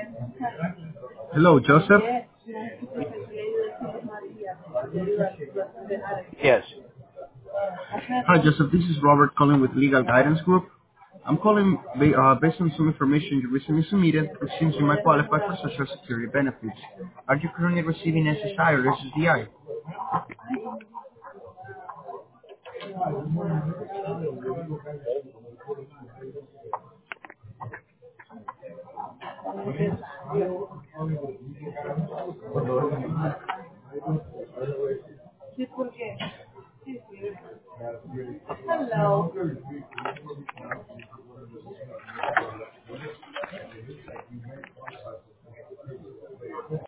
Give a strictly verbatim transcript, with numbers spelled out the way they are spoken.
Hello, Joseph. Yes. Hi, Joseph. This is Robert calling with Legal Guidance Group. I'm calling ba- uh, based on some information you recently submitted, which seems you might qualify for Social Security benefits. Are you currently receiving S S I or S S D I?